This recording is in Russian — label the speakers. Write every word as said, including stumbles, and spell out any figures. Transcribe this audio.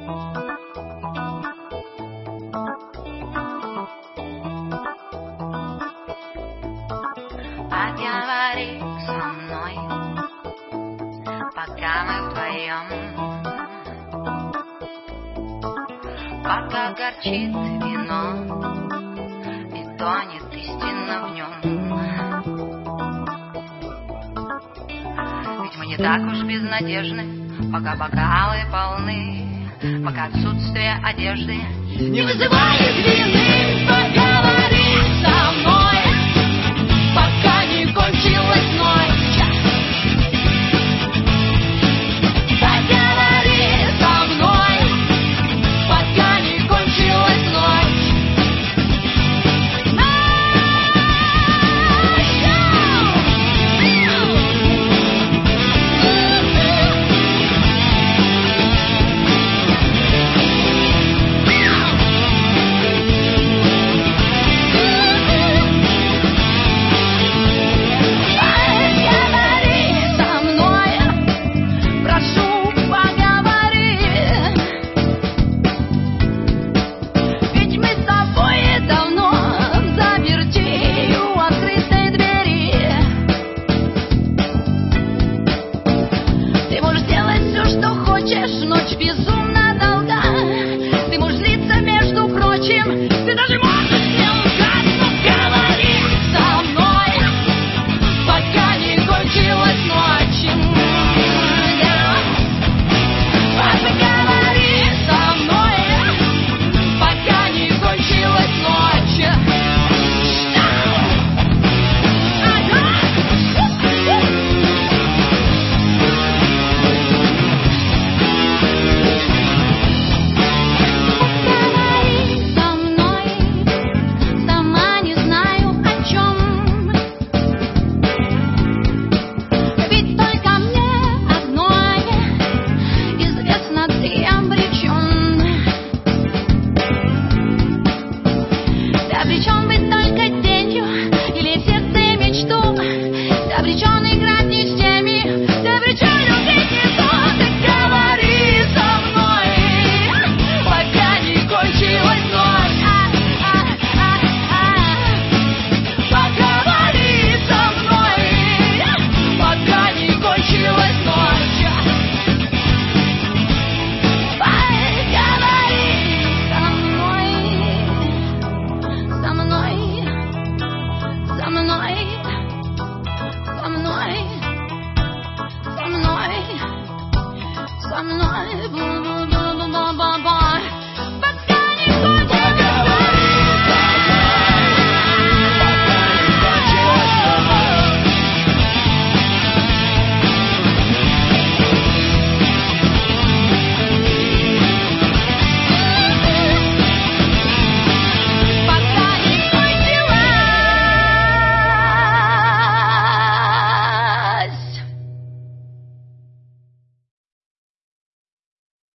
Speaker 1: Поговори со мной, пока мы вдвоем, пока горчит вино и тонет истина в нем. Ведь мы не так уж безнадежны, пока бокалы полны, пока отсутствие одежды не вызывает вины. Поговори со мной, пока не кончилась ночь. Поговори со мной, пока не кончилась ночь. Ночь безумная.